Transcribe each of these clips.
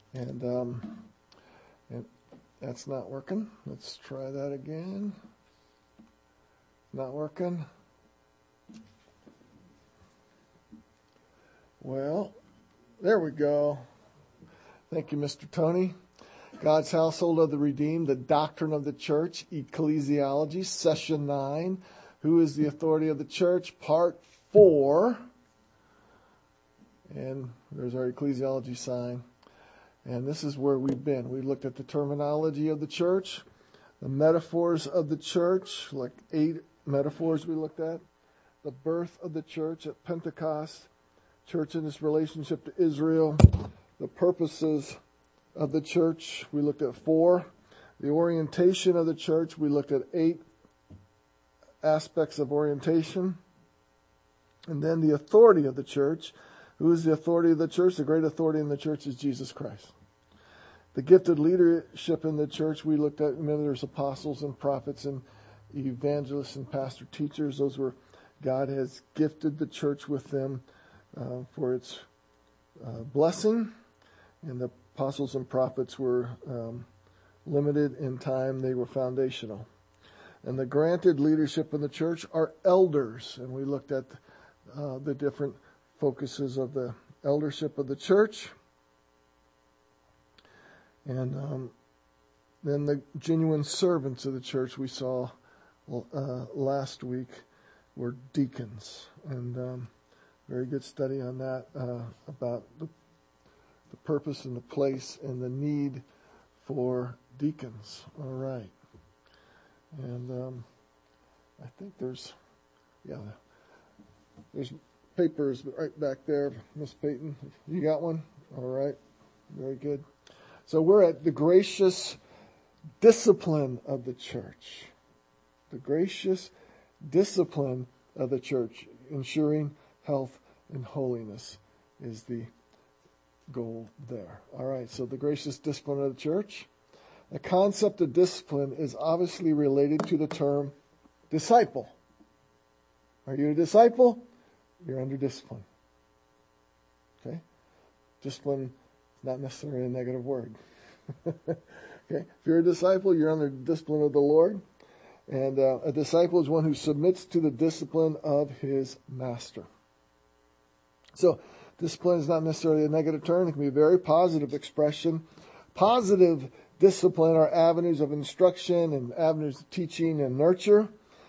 And that's not working. Let's try that again. Not working. Well, there we go. Thank you, Mr. Tony. God's Household of the Redeemed, the Doctrine of the Church, Ecclesiology, Session 9. Who is the authority of the church? Part 4. And there's our ecclesiology sign. And this is where we've been. We looked at the terminology of the church, the metaphors of the church, like 8 metaphors we looked at, the birth of the church at Pentecost, church in its relationship to Israel, the purposes of the church, we looked at 4, the orientation of the church, we looked at 8 aspects of orientation, and then the authority of the church. Who is the authority of the church? The great authority in the church is Jesus Christ. The gifted leadership in the church, we looked at, remember there's apostles and prophets and evangelists and pastor teachers. Those were, God has gifted the church with them for its blessing. And the apostles and prophets were limited in time. They were foundational. And the granted leadership in the church are elders. And we looked at the different focuses of the eldership of the church. And then the genuine servants of the church we saw last week were deacons. And very good study on that, about the purpose and the place and the need for deacons. All right. And I think there's papers right back there, Miss Peyton. You got one? All right. Very good. So we're at the gracious discipline of the church. The gracious discipline of the church, ensuring health and holiness is the goal there. All right, so the gracious discipline of the church. The concept of discipline is obviously related to the term disciple. Are you a disciple? You're under discipline. Okay? Discipline is not necessarily a negative word. Okay? If you're a disciple, you're under discipline of the Lord. And a disciple is one who submits to the discipline of his master. So, discipline is not necessarily a negative term. It can be a very positive expression. Positive discipline are avenues of instruction and avenues of teaching and nurture.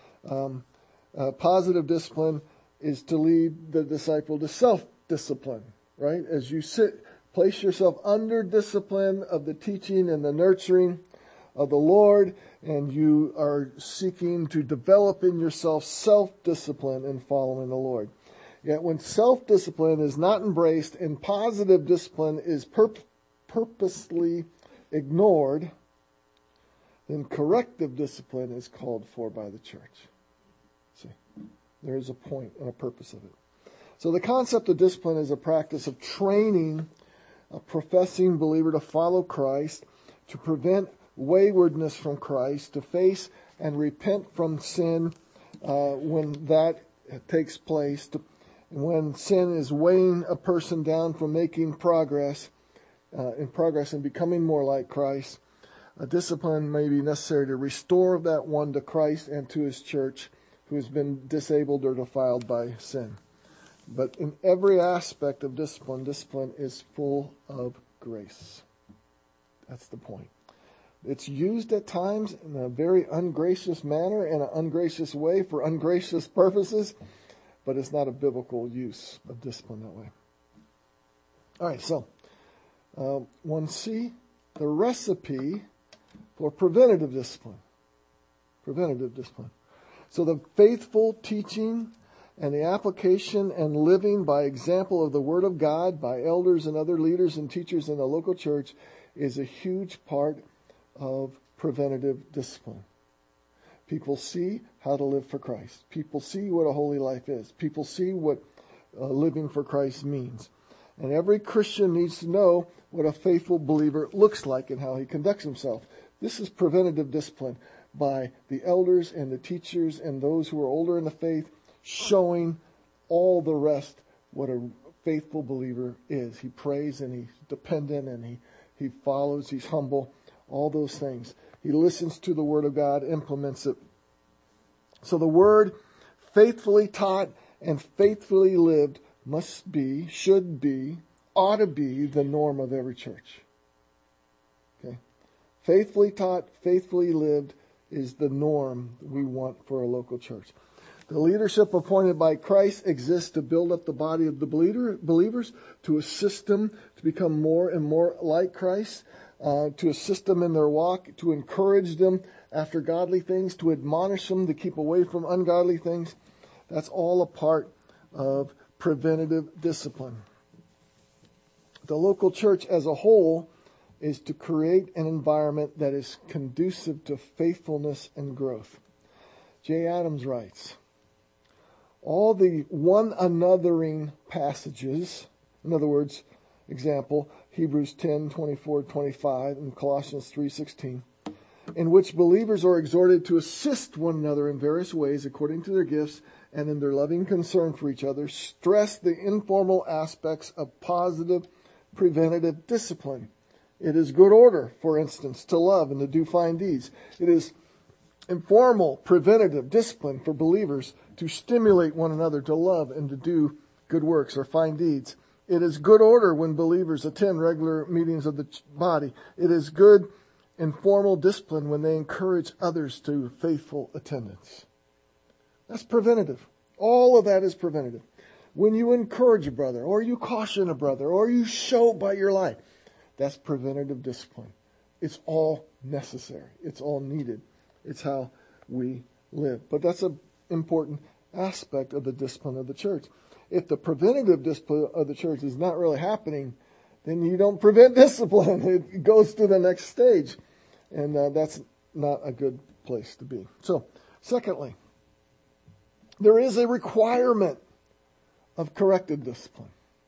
Positive discipline is to lead the disciple to self-discipline, right? As you place yourself under discipline of the teaching and the nurturing of the Lord, and you are seeking to develop in yourself self-discipline in following the Lord. Yet when self-discipline is not embraced and positive discipline is purposely ignored, then corrective discipline is called for by the church. See, there is a point and a purpose of it. So the concept of discipline is a practice of training a professing believer to follow Christ, to prevent waywardness from Christ, to face and repent from sin when that takes place, when sin is weighing a person down from making progress and becoming more like Christ. A discipline may be necessary to restore that one to Christ and to his church who has been disabled or defiled by sin. But in every aspect of discipline is full of grace. That's the point. It's used at times in a very ungracious manner, in an ungracious way, for ungracious purposes, but it's not a biblical use of discipline that way. All right, so 1C, the recipe for preventative discipline. Preventative discipline. So the faithful teaching and the application and living by example of the Word of God by elders and other leaders and teachers in the local church is a huge part of preventative discipline. People see how to live for Christ. People see what a holy life is. People see what living for Christ means. And every Christian needs to know what a faithful believer looks like and how he conducts himself. This is preventative discipline by the elders and the teachers and those who are older in the faith, showing all the rest what a faithful believer is. He prays and he's dependent and He follows. He's humble. All those things. He listens to the Word of God, implements it. So the Word, faithfully taught and faithfully lived, must be, should be, ought to be the norm of every church. Okay? Faithfully taught, faithfully lived is the norm we want for a local church. The leadership appointed by Christ exists to build up the body of the believers, to assist them to become more and more like Christ, to assist them in their walk, to encourage them after godly things, to admonish them to keep away from ungodly things. That's all a part of preventative discipline. The local church as a whole is to create an environment that is conducive to faithfulness and growth. Jay Adams writes, all the one anothering passages, in other words, example, Hebrews 10:24-25 and Colossians 3:16, in which believers are exhorted to assist one another in various ways according to their gifts and in their loving concern for each other, stress the informal aspects of positive preventative discipline. It is good order, for instance, to love and to do fine deeds. It is informal preventative discipline for believers to stimulate one another to love and to do good works or fine deeds. It is good order when believers attend regular meetings of the body. It is good informal discipline when they encourage others to faithful attendance. That's preventative. All of that is preventative. When you encourage a brother, or you caution a brother, or you show by your life, that's preventative discipline. It's all necessary. It's all needed. It's how we live. But that's an important aspect of the discipline of the church. If the preventative discipline of the church is not really happening, then you don't prevent discipline. It goes to the next stage. And that's not a good place to be. So, secondly, there is a requirement of corrective discipline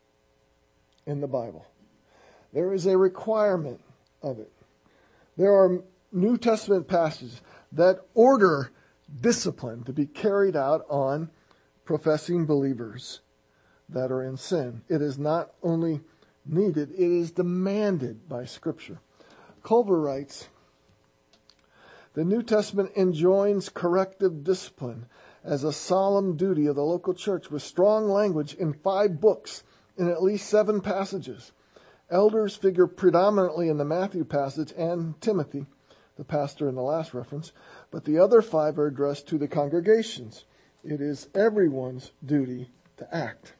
in the Bible. There is a requirement of it. There are New Testament passages that order discipline to be carried out on professing believers that are in sin. It is not only needed, it is demanded by Scripture. Culver writes, the New Testament enjoins corrective discipline as a solemn duty of the local church with strong language in 5 books in at least 7 passages. Elders figure predominantly in the Matthew passage and Timothy, the pastor in the last reference, but the other 5 are addressed to the congregations. It is everyone's duty to act.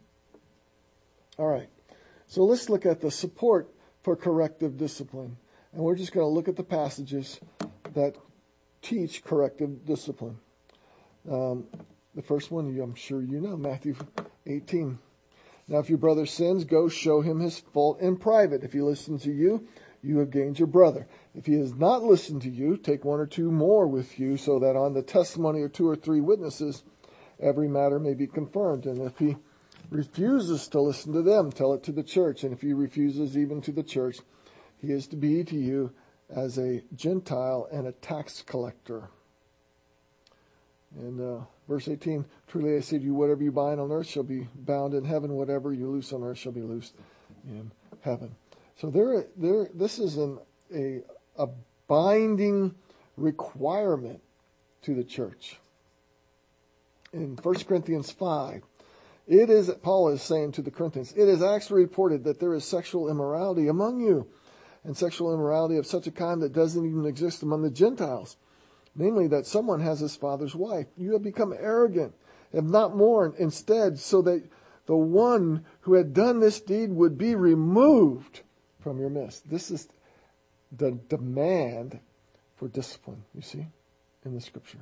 All right, so let's look at the support for corrective discipline. And we're just going to look at the passages that teach corrective discipline. The first one, I'm sure you know, Matthew 18. Now, if your brother sins, go show him his fault in private. If he listens to you, you have gained your brother. If he has not listened to you, take 1 or 2 more with you, so that on the testimony of 2 or 3 witnesses, every matter may be confirmed. And if he refuses to listen to them, tell it to the church. And if he refuses even to the church, he is to be to you as a Gentile and a tax collector. And verse 18, truly I say to you, whatever you bind on earth shall be bound in heaven. Whatever you loose on earth shall be loosed in heaven. So this is a binding requirement to the church. In 1 Corinthians 5, Paul is saying to the Corinthians, it is actually reported that there is sexual immorality among you, and sexual immorality of such a kind that doesn't even exist among the Gentiles. Namely, that someone has his father's wife. You have become arrogant, have not mourned, instead, so that the one who had done this deed would be removed from your midst. This is the demand for discipline, you see, in the Scripture.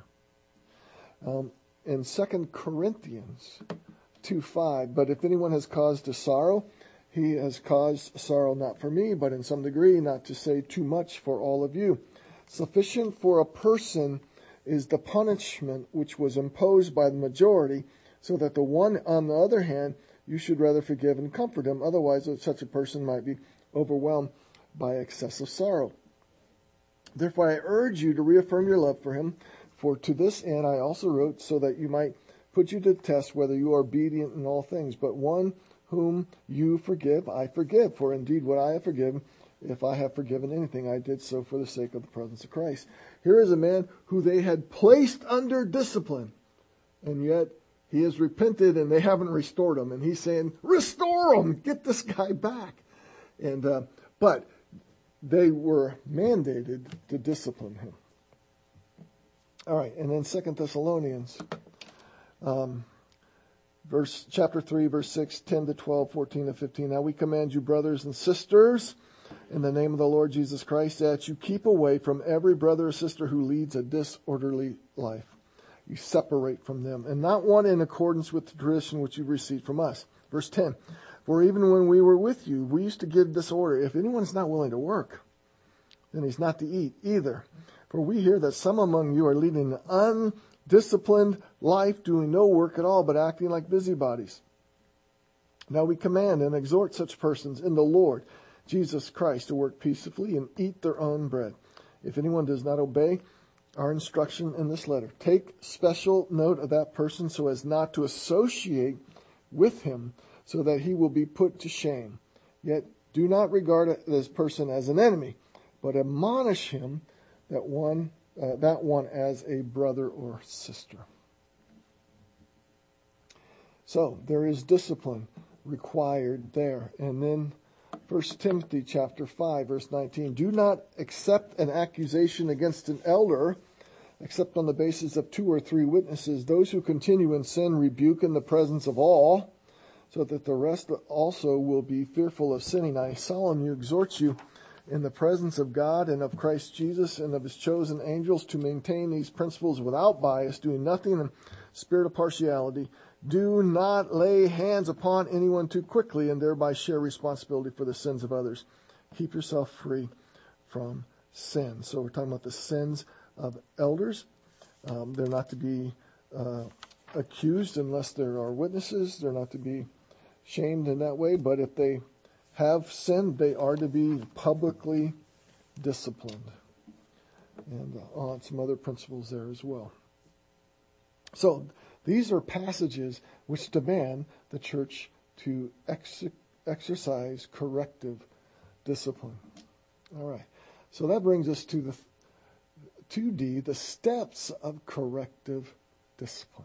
In 2 Corinthians 2:5, but if anyone has caused to sorrow, he has caused sorrow not for me, but in some degree, not to say too much, for all of you. Sufficient for a person is the punishment which was imposed by the majority, so that the one, on the other hand, you should rather forgive and comfort him. Otherwise, such a person might be overwhelmed by excessive sorrow. Therefore, I urge you to reaffirm your love for him, for to this end I also wrote, so that you might put you to the test whether you are obedient in all things. But one whom you forgive, I forgive. For indeed what I have forgiven, If I have forgiven anything, I did so for the sake of the presence of Christ. Here is a man who they had placed under discipline, and yet he has repented and they haven't restored him. And he's saying, restore him, get this guy back. But they were mandated to discipline him. All right, and then 2 Thessalonians, chapter 3, verse 6, 10 to 12, 14 to 15. Now we command you, brothers and sisters, in the name of the Lord Jesus Christ, that you keep away from every brother or sister who leads a disorderly life. You separate from them, and not one in accordance with the tradition which you received from us. Verse 10, for even when we were with you, we used to give this order: if anyone's not willing to work, then he's not to eat either. For we hear that some among you are leading an undisciplined life, doing no work at all, but acting like busybodies. Now we command and exhort such persons in the Lord Jesus Christ to work peaceably and eat their own bread. If anyone does not obey our instruction in this letter, take special note of that person so as not to associate with him, so that he will be put to shame. Yet do not regard this person as an enemy, but admonish him, that one as a brother or sister. So there is discipline required there. And then 1 Timothy chapter 5, verse 19. Do not accept an accusation against an elder, except on the basis of 2 or 3 witnesses. Those who continue in sin rebuke in the presence of all, so that the rest also will be fearful of sinning. I solemnly exhort you in the presence of God and of Christ Jesus and of his chosen angels to maintain these principles without bias, doing nothing in spirit of partiality. Do not lay hands upon anyone too quickly and thereby share responsibility for the sins of others. Keep yourself free from sin. So we're talking about the sins of elders. They're not to be accused unless there are witnesses. They're not to be shamed in that way. But if they have sinned, they are to be publicly disciplined. And on some other principles there as well. So these are passages which demand the church to exercise corrective discipline. All right. So that brings us to the 2D, the steps of corrective discipline.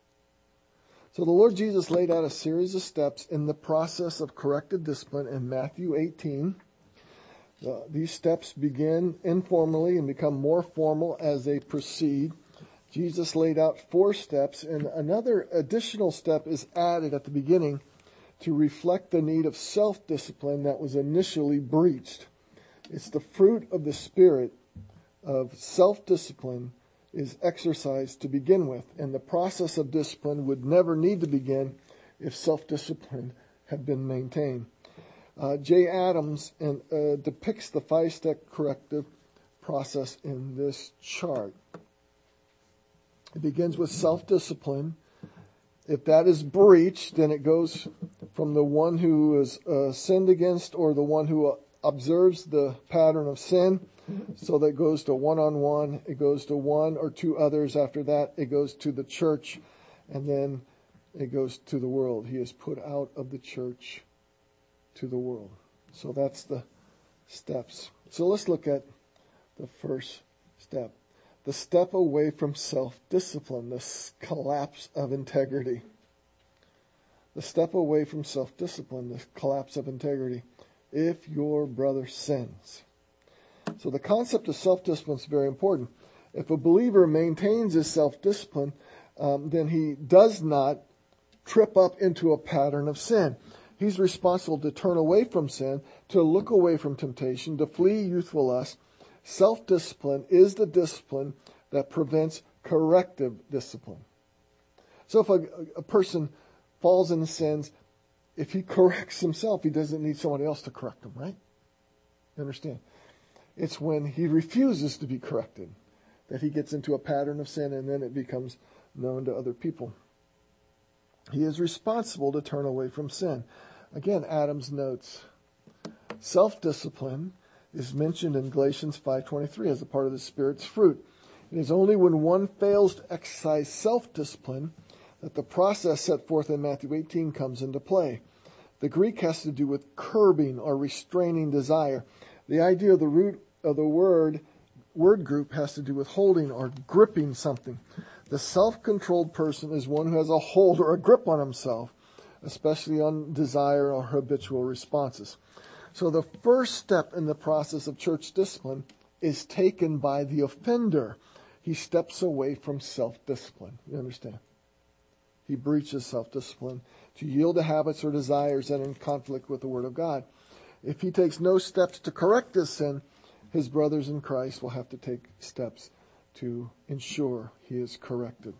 So the Lord Jesus laid out a series of steps in the process of corrective discipline in Matthew 18. These steps begin informally and become more formal as they proceed. Jesus laid out 4 steps, and another additional step is added at the beginning to reflect the need of self-discipline that was initially breached. It's the fruit of the Spirit of self-discipline is exercised to begin with, and the process of discipline would never need to begin if self-discipline had been maintained. J. Adams depicts the 5-step corrective process in this chart. It begins with self-discipline. If that is breached, then it goes from the one who is sinned against or the one who observes the pattern of sin. So that goes to one-on-one. It goes to 1 or 2 others. After that, it goes to the church. And then it goes to the world. He is put out of the church to the world. So that's the steps. So let's look at the first step. The step away from self-discipline, the collapse of integrity. The step away from self-discipline, the collapse of integrity. If your brother sins. So the concept of self-discipline is very important. If a believer maintains his self-discipline, then he does not trip up into a pattern of sin. He's responsible to turn away from sin, to look away from temptation, to flee youthful lust. Self-discipline is the discipline that prevents corrective discipline. So if a person falls into sins, if he corrects himself, he doesn't need someone else to correct him, right? You understand? It's when he refuses to be corrected that he gets into a pattern of sin, and then it becomes known to other people. He is responsible to turn away from sin. Again, Adams notes, self-discipline is mentioned in Galatians 5:23 as a part of the Spirit's fruit. It is only when one fails to exercise self-discipline that the process set forth in Matthew 18 comes into play. The Greek has to do with curbing or restraining desire. The idea of the root of the word group has to do with holding or gripping something. The self-controlled person is one who has a hold or a grip on himself, especially on desire or habitual responses. So the first step in the process of church discipline is taken by the offender. He steps away from self-discipline. You understand? He breaches self-discipline to yield to habits or desires that are in conflict with the Word of God. If he takes no steps to correct this sin, his brothers in Christ will have to take steps to ensure he is corrected.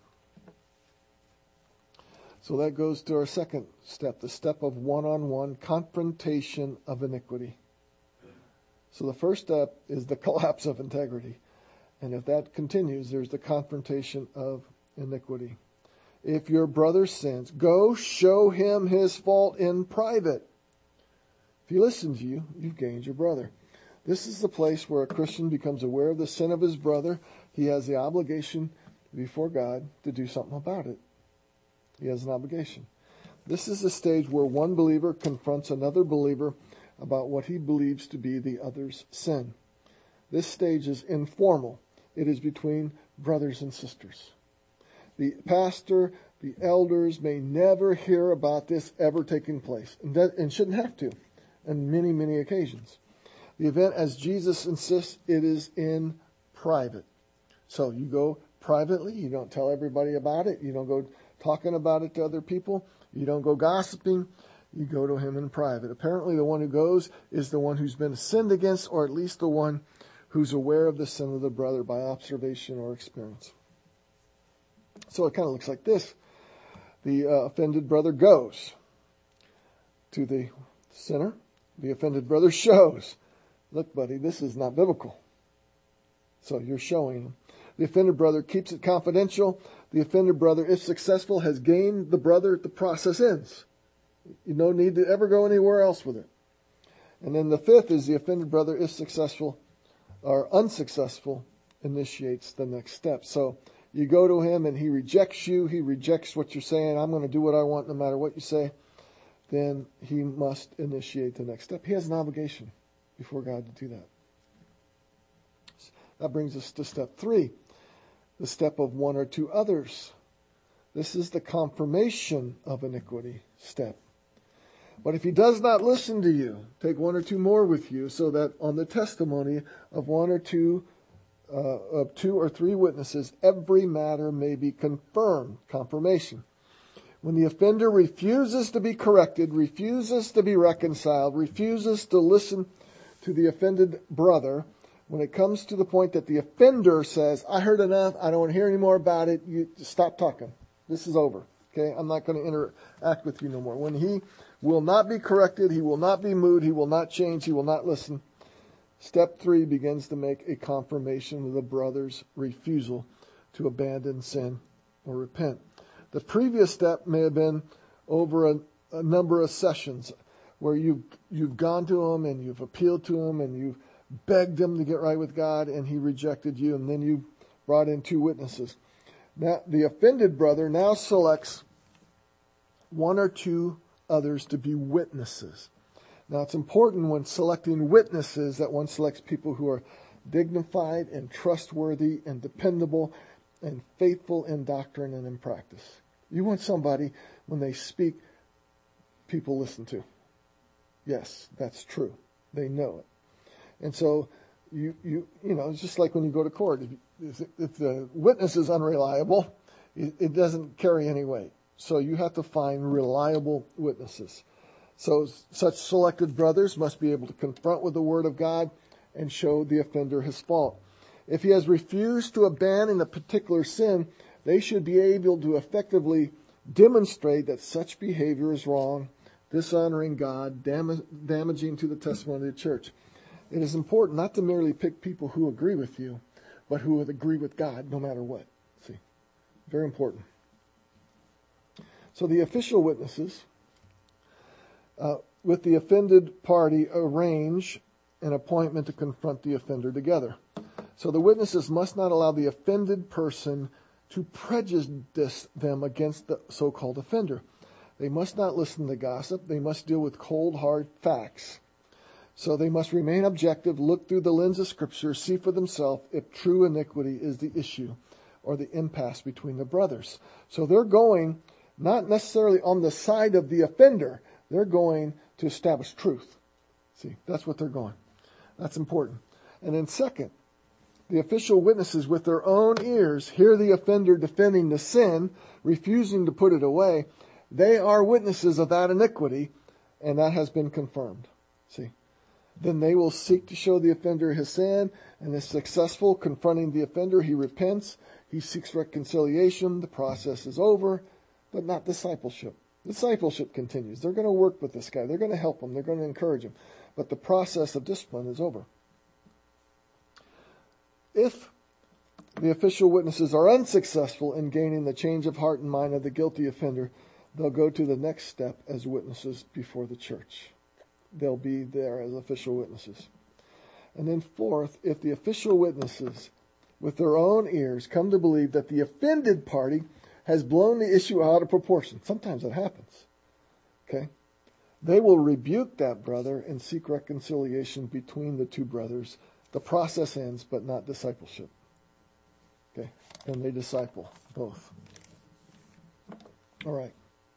So that goes to our second step, the step of one-on-one confrontation of iniquity. So the first step is the collapse of integrity. And if that continues, there's the confrontation of iniquity. If your brother sins, go show him his fault in private. If he listens to you, you've gained your brother. This is the place where a Christian becomes aware of the sin of his brother. He has the obligation before God to do something about it. He has an obligation. This is the stage where one believer confronts another believer about what he believes to be the other's sin. This stage is informal. It is between brothers and sisters. The pastor, the elders may never hear about this ever taking place, and shouldn't have to on many, many occasions. The event, as Jesus insists, it is in private. So you go privately. You don't tell everybody about it. You don't go talking about it to other people. You don't go gossiping. You go to him in private. Apparently the one who goes is the one who's been sinned against, or at least the one who's aware of the sin of the brother by observation or experience. So it kind of looks like this. The offended brother goes to the sinner. The offended brother shows, look, buddy, this is not biblical. So you're showing him. The offended brother keeps it confidential. The offended brother, if successful, has gained the brother. The process ends. You don't need to ever go anywhere else with it. And then the fifth is the offended brother, if successful or unsuccessful, initiates the next step. So you go to him and he rejects you. He rejects what you're saying. I'm going to do what I want no matter what you say. Then he must initiate the next step. He has an obligation before God to do that. That brings us to step 3, the step of one or two others. This is the confirmation of iniquity step. But if he does not listen to you, take one or two more with you, so that on the testimony of one or two of 2 or 3 witnesses, every matter may be confirmed. Confirmation. When the offender refuses to be corrected, refuses to be reconciled, refuses to listen to the offended brother, when it comes to the point that the offender says, I heard enough, I don't want to hear any more about it, you stop talking. This is over. Okay, I'm not going to interact with you no more. When he will not be corrected, he will not be moved, he will not change, he will not listen. Step 3 begins to make a confirmation of the brother's refusal to abandon sin or repent. The previous step may have been over a number of sessions where you've gone to him and you've appealed to him and you've begged him to get right with God, and he rejected you, and then you brought in 2 witnesses. Now, the offended brother now selects 1 or 2 others to be witnesses. Now, it's important when selecting witnesses that one selects people who are dignified and trustworthy and dependable and faithful in doctrine and in practice. You want somebody, when they speak, people listen to. Yes, that's true. They know it. And so, you know, it's just like when you go to court. If the witness is unreliable, it doesn't carry any weight. So you have to find reliable witnesses. So such selected brothers must be able to confront with the Word of God and show the offender his fault. If he has refused to abandon a particular sin, they should be able to effectively demonstrate that such behavior is wrong, dishonoring God, damaging to the testimony of the church. It is important not to merely pick people who agree with you, but who would agree with God no matter what. See, very important. So the official witnesses, with the offended party, arrange an appointment to confront the offender together. So the witnesses must not allow the offended person to prejudice them against the so-called offender. They must not listen to gossip. They must deal with cold, hard facts. So they must remain objective, look through the lens of Scripture, see for themselves if true iniquity is the issue or the impasse between the brothers. So they're going not necessarily on the side of the offender. They're going to establish truth. See, that's what they're going. That's important. And then second, the official witnesses with their own ears hear the offender defending the sin, refusing to put it away. They are witnesses of that iniquity, and that has been confirmed. See, then they will seek to show the offender his sin, and is successful confronting the offender. He repents. He seeks reconciliation. The process is over, but not discipleship. Discipleship continues. They're going to work with this guy. They're going to help him. They're going to encourage him. But the process of discipline is over. If the official witnesses are unsuccessful in gaining the change of heart and mind of the guilty offender, they'll go to the next step as witnesses before the church. They'll be there as official witnesses. And then fourth, if the official witnesses with their own ears come to believe that the offended party has blown the issue out of proportion. Sometimes it happens. Okay? They will rebuke that brother and seek reconciliation between the two brothers. The process ends, but not discipleship. Okay? And they disciple both. All right.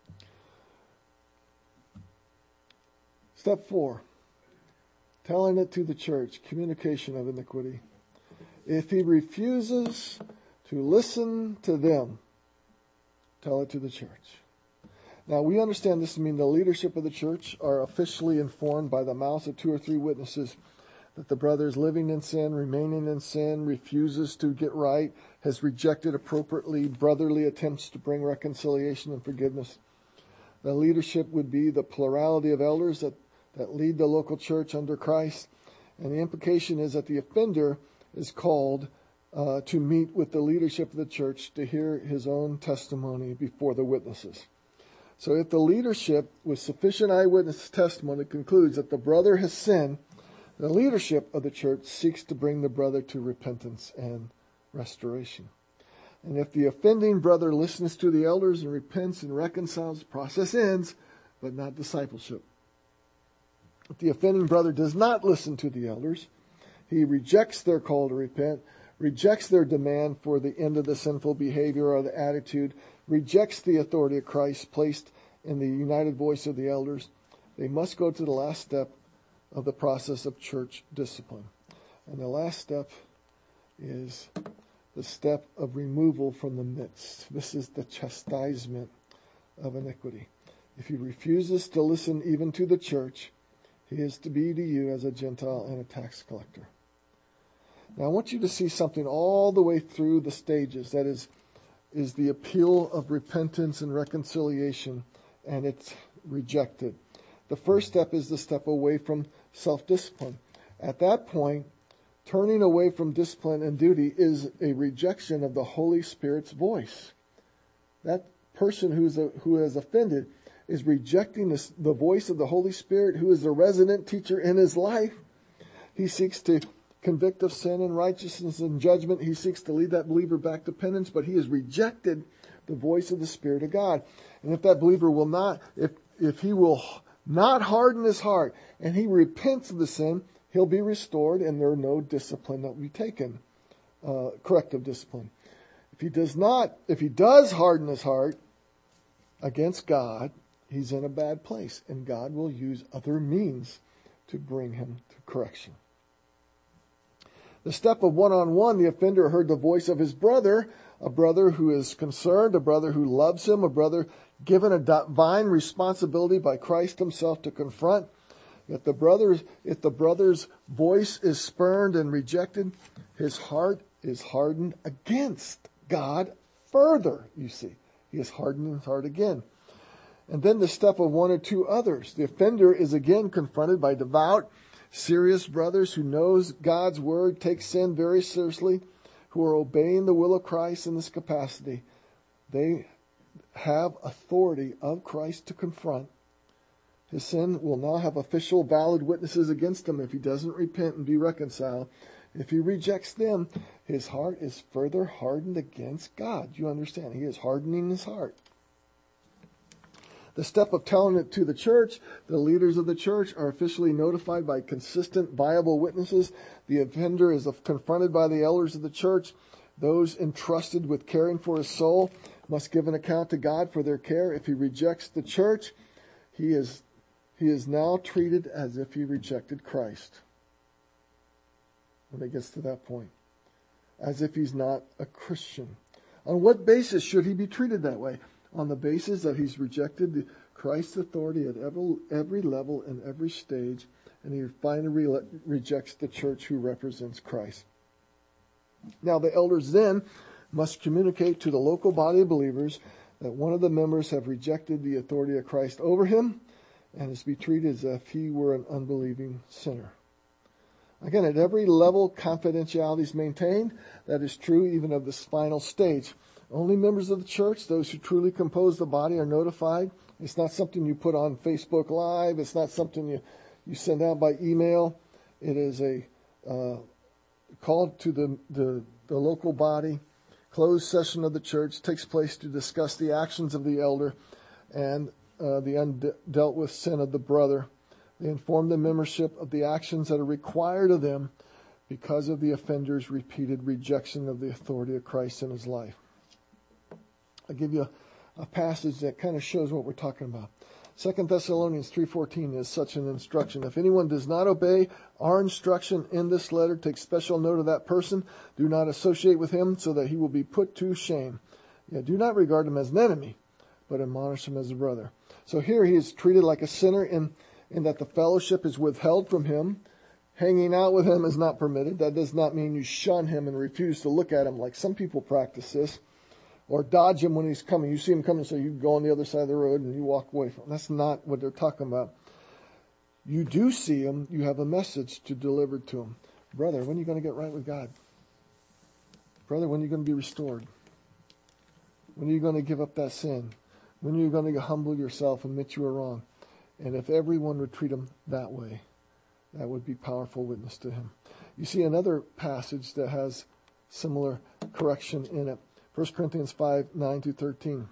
Step 4. Telling it to the church. Communication of iniquity. If he refuses to listen to them, tell it to the church. Now, we understand this to mean the leadership of the church are officially informed by the mouths of 2 or 3 witnesses that the brother is living in sin, remaining in sin, refuses to get right, has rejected appropriately brotherly attempts to bring reconciliation and forgiveness. The leadership would be the plurality of elders that lead the local church under Christ. And the implication is that the offender is called to meet with the leadership of the church to hear his own testimony before the witnesses. So if the leadership with sufficient eyewitness testimony concludes that the brother has sinned, the leadership of the church seeks to bring the brother to repentance and restoration. And if the offending brother listens to the elders and repents and reconciles, the process ends, but not discipleship. If the offending brother does not listen to the elders, he rejects their call to repent, rejects their demand for the end of the sinful behavior or the attitude, rejects the authority of Christ placed in the united voice of the elders, they must go to the last step of the process of church discipline. And the last step is the step of removal from the midst. This is the chastisement of iniquity. If he refuses to listen even to the church, he is to be to you as a Gentile and a tax collector. Now I want you to see something all the way through the stages. That is the appeal of repentance and reconciliation, and it's rejected. The first step is the step away from self-discipline. At that point, turning away from discipline and duty is a rejection of the Holy Spirit's voice. That person who has offended is rejecting the voice of the Holy Spirit, who is the resident teacher in his life. He seeks to convict of sin and righteousness and judgment. He seeks to lead that believer back to penance, but he has rejected the voice of the Spirit of God. And if that believer will not, if he will not harden his heart and he repents of the sin, he'll be restored and there are no discipline that will be taken, corrective discipline. If he does harden his heart against God, he's in a bad place, and God will use other means to bring him to correction. The step of one-on-one, the offender heard the voice of his brother, a brother who is concerned, a brother who loves him, a brother given a divine responsibility by Christ himself to confront. If the brother's voice is spurned and rejected, his heart is hardened against God further, you see. He is hardening his heart again. And then the step of one or two others. The offender is again confronted by devout, serious brothers who knows God's word, take sin very seriously, who are obeying the will of Christ in this capacity. They have authority of Christ to confront. His sin will now have official, valid witnesses against him if he doesn't repent and be reconciled. If he rejects them, his heart is further hardened against God. You understand? He is hardening his heart. The step of telling it to the church, the leaders of the church are officially notified by consistent, viable witnesses. The offender is confronted by the elders of the church. Those entrusted with caring for his soul must give an account to God for their care. If he rejects the church, he is now treated as if he rejected Christ. When it gets to that point, as if he's not a Christian. On what basis should he be treated that way? On the basis that he's rejected Christ's authority at every level and every stage, and he finally rejects the church who represents Christ. Now the elders then must communicate to the local body of believers that one of the members have rejected the authority of Christ over him and is to be treated as if he were an unbelieving sinner. Again, at every level, confidentiality is maintained. That is true even of this final stage. Only members of the church, those who truly compose the body, are notified. It's not something you put on Facebook Live. It's not something you send out by email. It is a call to the local body. Closed session of the church takes place to discuss the actions of the elder and the undealt with sin of the brother. They inform the membership of the actions that are required of them because of the offender's repeated rejection of the authority of Christ in his life. I'll give you a passage that kind of shows what we're talking about. 2 Thessalonians 3:14 is such an instruction. If anyone does not obey our instruction in this letter, take special note of that person. Do not associate with him so that he will be put to shame. Yet do not regard him as an enemy, but admonish him as a brother. So here he is treated like a sinner in that the fellowship is withheld from him. Hanging out with him is not permitted. That does not mean you shun him and refuse to look at him like some people practice this. Or dodge him when he's coming. You see him coming, so you go on the other side of the road and you walk away from him. That's not what they're talking about. You do see him, you have a message to deliver to him. Brother, when are you going to get right with God? Brother, when are you going to be restored? When are you going to give up that sin? When are you going to humble yourself and admit you are wrong? And if everyone would treat him that way, that would be powerful witness to him. You see another passage that has similar correction in it. 1 Corinthians 5:9-13.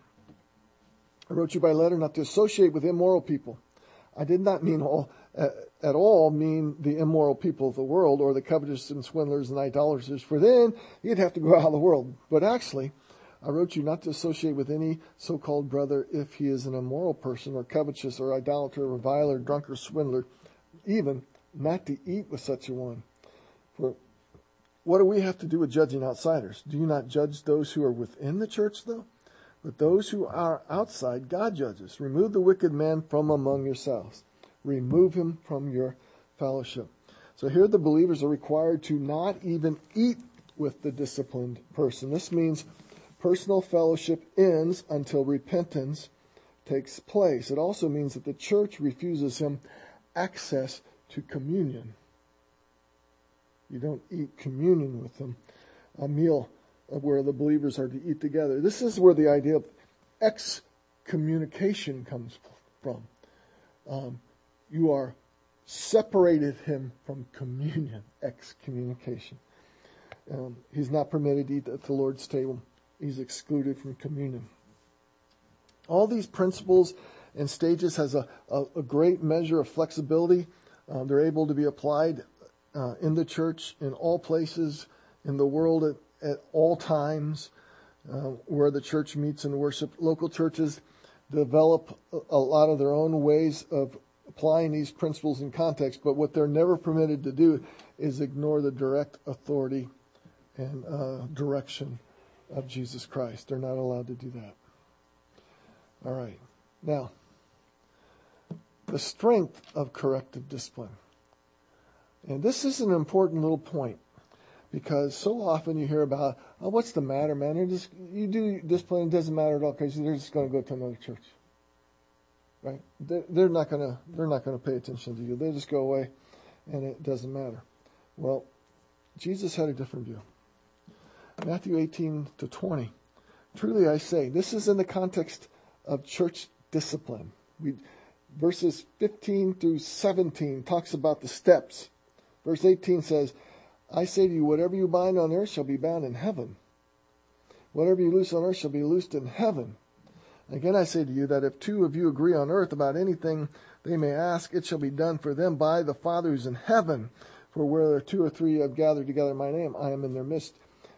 I wrote you by letter not to associate with immoral people. I did not mean at all the immoral people of the world or the covetous and swindlers and idolaters, for then you'd have to go out of the world. But actually, I wrote you not to associate with any so-called brother if he is an immoral person or covetous or idolater or reviler, drunkard, swindler, even not to eat with such a one. For what do we have to do with judging outsiders? Do you not judge those who are within the church, though? But those who are outside, God judges. Remove the wicked man from among yourselves. Remove him from your fellowship. So here the believers are required to not even eat with the disciplined person. This means personal fellowship ends until repentance takes place. It also means that the church refuses him access to communion. You don't eat communion with them, a meal where the believers are to eat together. This is where the idea of excommunication comes from. You are separated him from communion, excommunication. He's not permitted to eat at the Lord's table. He's excluded from communion. All these principles and stages has a great measure of flexibility. They're able to be applied in the church, in all places, in the world at all times, where the church meets and worship. Local churches develop a lot of their own ways of applying these principles in context, but what they're never permitted to do is ignore the direct authority and direction of Jesus Christ. They're not allowed to do that. All right. Now, the strength of corrective discipline. And this is an important little point, because so often you hear about, oh, what's the matter, man? You do discipline, it doesn't matter at all because they're just going to go to another church, right? They're not going to pay attention to you. They just go away, and it doesn't matter. Well, Jesus had a different view. Matthew 18-20. Truly I say, this is in the context of church discipline. Verses 15-17 talks about the steps. Verse 18 says, I say to you, whatever you bind on earth shall be bound in heaven. Whatever you loose on earth shall be loosed in heaven. Again, I say to you that if two of you agree on earth about anything they may ask, it shall be done for them by the Father who is in heaven. For where there are two or three have gathered together in my name, I am in their midst.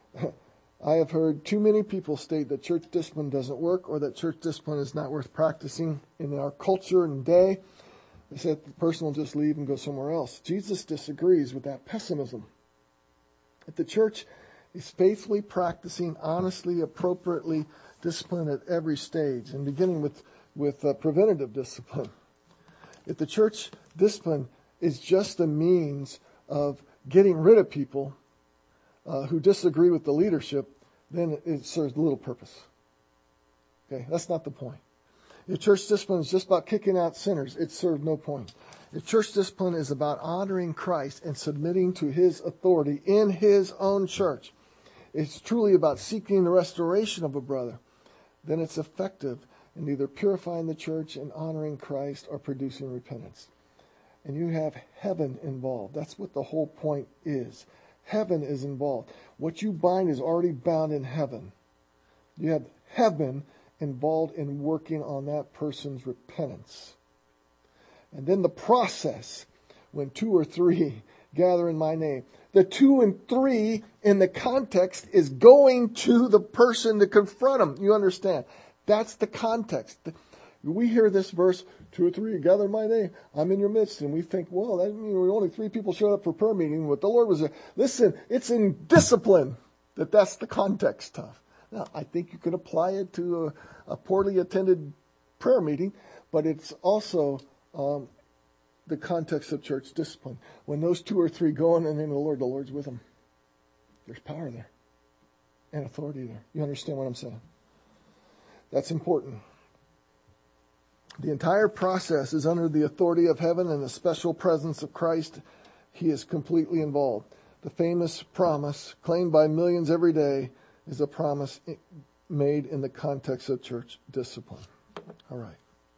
I have heard too many people state that church discipline doesn't work, or that church discipline is not worth practicing in our culture and day. They said the person will just leave and go somewhere else. Jesus disagrees with that pessimism. If the church is faithfully practicing, honestly, appropriately discipline at every stage, and beginning with preventative discipline. If the church discipline is just a means of getting rid of people who disagree with the leadership, then it serves little purpose. Okay, that's not the point. If church discipline is just about kicking out sinners, it served no point. If church discipline is about honoring Christ and submitting to His authority in His own church, it's truly about seeking the restoration of a brother, then it's effective in either purifying the church and honoring Christ or producing repentance. And you have heaven involved. That's what the whole point is. Heaven is involved. What you bind is already bound in heaven. You have heaven involved in working on that person's repentance. And then the process, when two or three gather in my name. The 2 and 3 in the context is going to the person to confront them. You understand? That's the context. We hear this verse, 2 or 3 gather in my name, I'm in your midst. And we think, well, that means only 3 people showed up for prayer meeting, but the Lord was there. Listen, it's in discipline that's the context of. Now, I think you can apply it to a poorly attended prayer meeting, but it's also the context of church discipline. When those 2 or 3 go in the name of the Lord's with them. There's power there and authority there. You understand what I'm saying? That's important. The entire process is under the authority of heaven and the special presence of Christ. He is completely involved. The famous promise claimed by millions every day is a promise made in the context of church discipline. All right.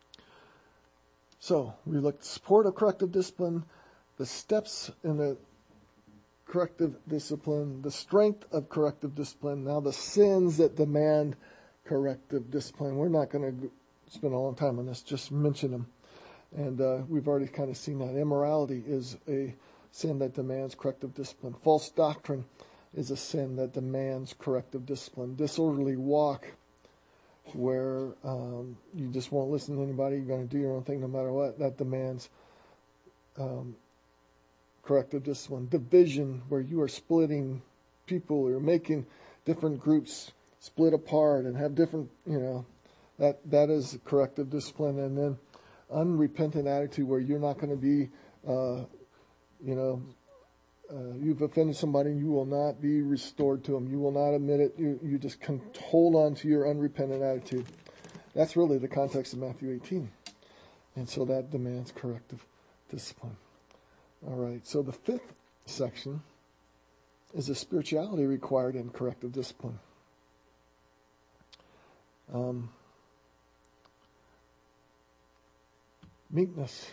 So we looked at support of corrective discipline, the steps in the corrective discipline, the strength of corrective discipline, now the sins that demand corrective discipline. We're not going to spend a long time on this, just mention them. And we've already kind of seen that. Immorality is a sin that demands corrective discipline. False doctrine is a sin that demands corrective discipline. Disorderly walk, where you just won't listen to anybody, you're going to do your own thing no matter what, that demands corrective discipline. Division, where you are splitting people, or making different groups split apart and have different, that is corrective discipline. And then unrepentant attitude, where you're not going to be, you've offended somebody and you will not be restored to them. You will not admit it. You just can hold on to your unrepentant attitude. That's really the context of Matthew 18. And so that demands corrective discipline. All right. So the 5th section is the spirituality required in corrective discipline. Meekness.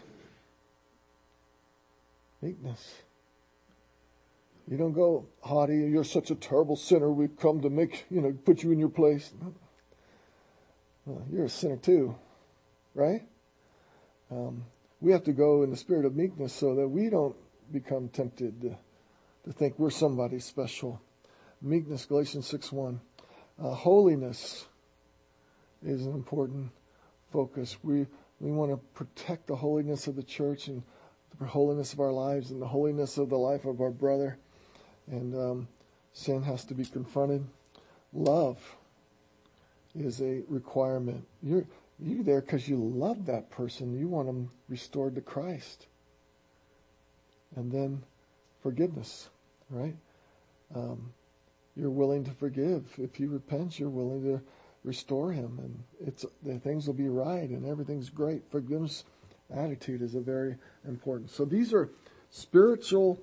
You don't go haughty, you're such a terrible sinner, we've come to make, put you in your place. Well, you're a sinner too, right? We have to go in the spirit of meekness so that we don't become tempted to think we're somebody special. Meekness, Galatians 6:1. Holiness is an important focus. We want to protect the holiness of the church and the holiness of our lives and the holiness of the life of our brother. And sin has to be confronted. Love is a requirement. You're there because you love that person. You want them restored to Christ. And then forgiveness, right? You're willing to forgive. If he repents, you're willing to restore him, and things will be right, and everything's great. Forgiveness attitude is a very important. So these are spiritual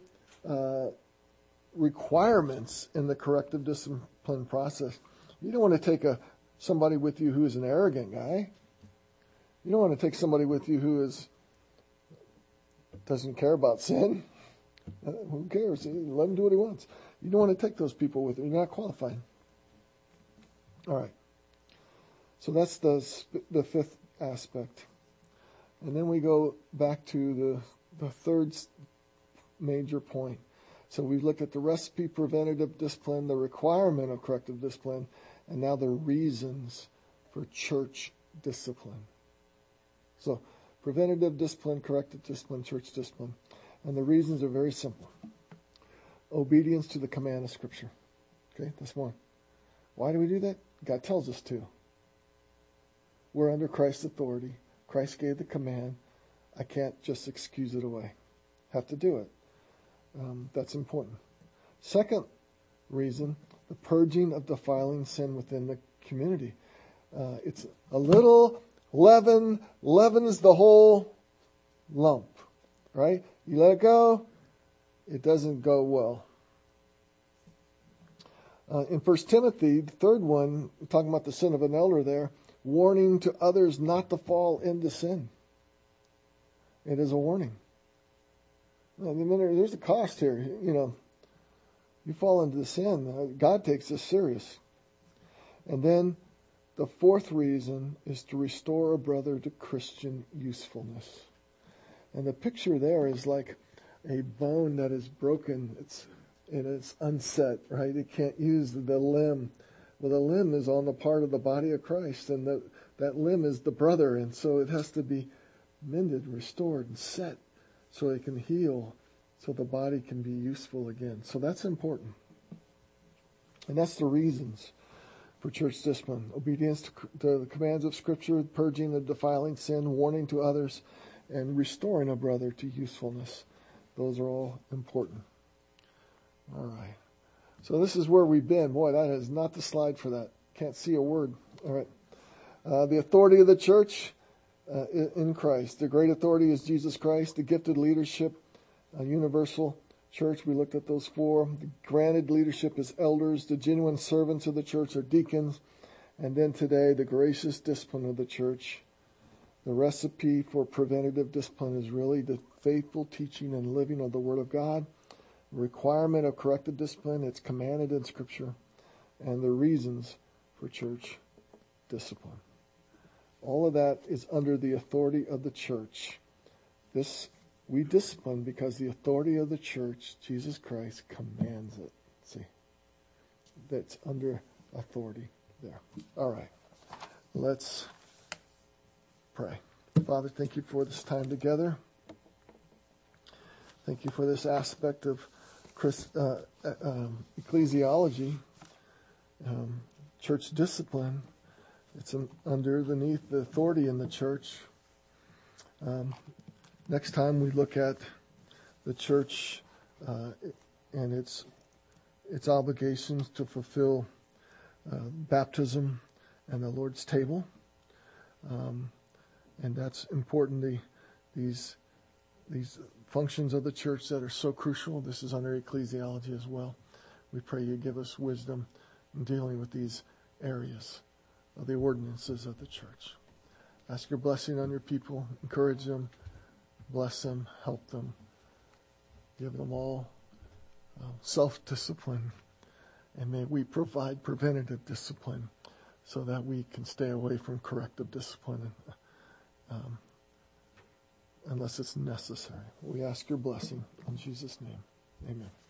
requirements in the corrective discipline process. You don't want to take somebody with you who is an arrogant guy. You don't want to take somebody with you who doesn't care about sin. Who cares? Let him do what he wants. You don't want to take those people with you. You're not qualified. All right. So that's the fifth aspect. And then we go back to the third major point. So we've looked at the recipe, preventative discipline, the requirement of corrective discipline, and now the reasons for church discipline. So preventative discipline, corrective discipline, church discipline. And the reasons are very simple. Obedience to the command of Scripture. Okay, that's one. Why do we do that? God tells us to. We're under Christ's authority. Christ gave the command. I can't just excuse it away. Have to do it. That's important. Second reason, the purging of defiling sin within the community. It's a little leaven, leavens the whole lump, right? You let it go, it doesn't go well. In 1 Timothy, the third one, talking about the sin of an elder there, warning to others not to fall into sin. It is a warning. I mean, there's a cost here. You fall into sin. God takes this serious. And then the fourth reason is to restore a brother to Christian usefulness. And the picture there is like a bone that is broken. It's unset, right? It can't use the limb. Well, the limb is on the part of the body of Christ, and that limb is the brother, and so it has to be mended, restored, and set so it can heal, so the body can be useful again. So that's important. And that's the reasons for church discipline. Obedience to the commands of Scripture, purging the defiling sin, warning to others, and restoring a brother to usefulness. Those are all important. All right. So this is where we've been. Boy, that is not the slide for that. Can't see a word. All right. The authority of the church in Christ. The great authority is Jesus Christ. The gifted leadership, a universal church. We looked at those four. The granted leadership is elders. The genuine servants of the church are deacons. And then today, the gracious discipline of the church. The recipe for preventative discipline is really the faithful teaching and living of the Word of God. Requirement of corrective discipline, it's commanded in Scripture, and the reasons for church discipline. All of that is under the authority of the church. We discipline because the authority of the church, Jesus Christ, commands it. See, that's under authority there. All right, let's pray. Father, thank you for this time together. Thank you for this aspect of ecclesiology, church discipline. It's underneath the authority in the church. Next time we look at the church and its obligations to fulfill baptism and the Lord's table, and that's important. These functions of the church that are so crucial. This is under ecclesiology as well. We pray you give us wisdom in dealing with these areas of the ordinances of the church. Ask your blessing on your people. Encourage them. Bless them. Help them. Give them all self-discipline. And may we provide preventative discipline so that we can stay away from corrective discipline unless it's necessary. We ask your blessing in Jesus' name. Amen.